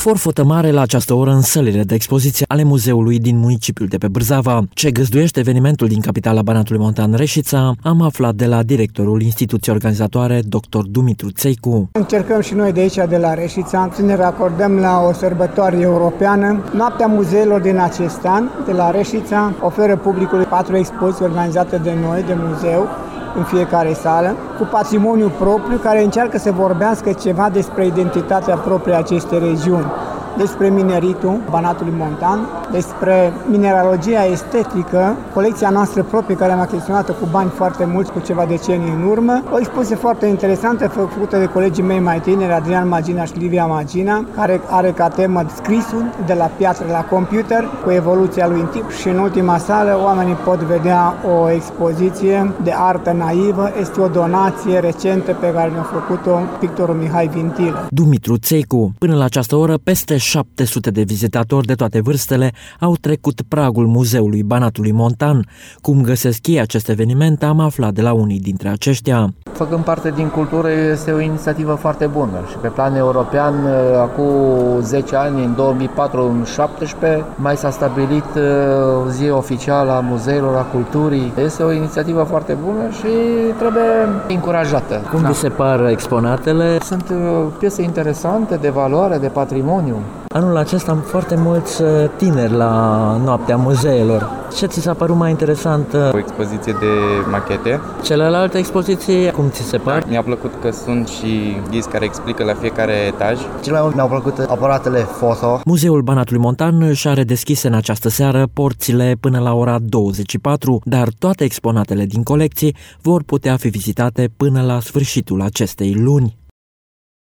forfotă mare la această oră în sălile de expoziție ale muzeului din municipiul de pe Bârzava. Ce găzduiește evenimentul din capitala Banatului Montan Reșița, am aflat de la directorul instituției organizatoare, dr. Dumitru Țeicu. Încercăm și noi de aici, de la Reșița, să ne racordăm la o sărbătoare europeană. Noaptea muzeilor din acest an, de la Reșița, oferă publicului 4 expoziții organizate de noi, de muzeu, în fiecare sală, cu patrimoniu propriu, care încearcă să vorbească ceva despre identitatea proprie a acestei regiuni, despre mineritul Banatului Montan, despre mineralogia estetică, colecția noastră proprie, care am achiziționat-o cu bani foarte mulți, cu ceva decenii în urmă. O expoziție foarte interesantă, făcută de colegii mei mai tineri, Adrian Magina și Livia Magina, care are ca temă scrisul de la piatră la computer, cu evoluția lui în timp. Și în ultima sală, oamenii pot vedea o expoziție de artă naivă. Este o donație recentă pe care ne-a făcut-o pictorul Mihai Vintilă. Dumitru Țeicu. Până la această oră, peste 700 de vizitatori de toate vârstele au trecut pragul muzeului Banatului Montan. Cum găsesc ei acest eveniment, am aflat de la unii dintre aceștia. Făcând parte din cultură, este o inițiativă foarte bună și pe plan european, acum 10 ani, în 2004-2017, mai s-a stabilit o zi oficială a muzeilor, a culturii. Este o inițiativă foarte bună și trebuie încurajată. Cum vi se par exponatele? Sunt piese interesante, de valoare, de patrimoniu. Anul acesta am foarte mulți tineri la Noaptea Muzeelor. Ce ți s-a părut mai interesant? O expoziție de machete. Celelalte expoziții, cum ți se par? Mi-a plăcut că sunt și ghizi care explică la fiecare etaj. Cel mai mult mi-au plăcut aparatele foto. Muzeul Banatului Montan își are deschise în această seară porțile până la ora 24, dar toate exponatele din colecții vor putea fi vizitate până la sfârșitul acestei luni.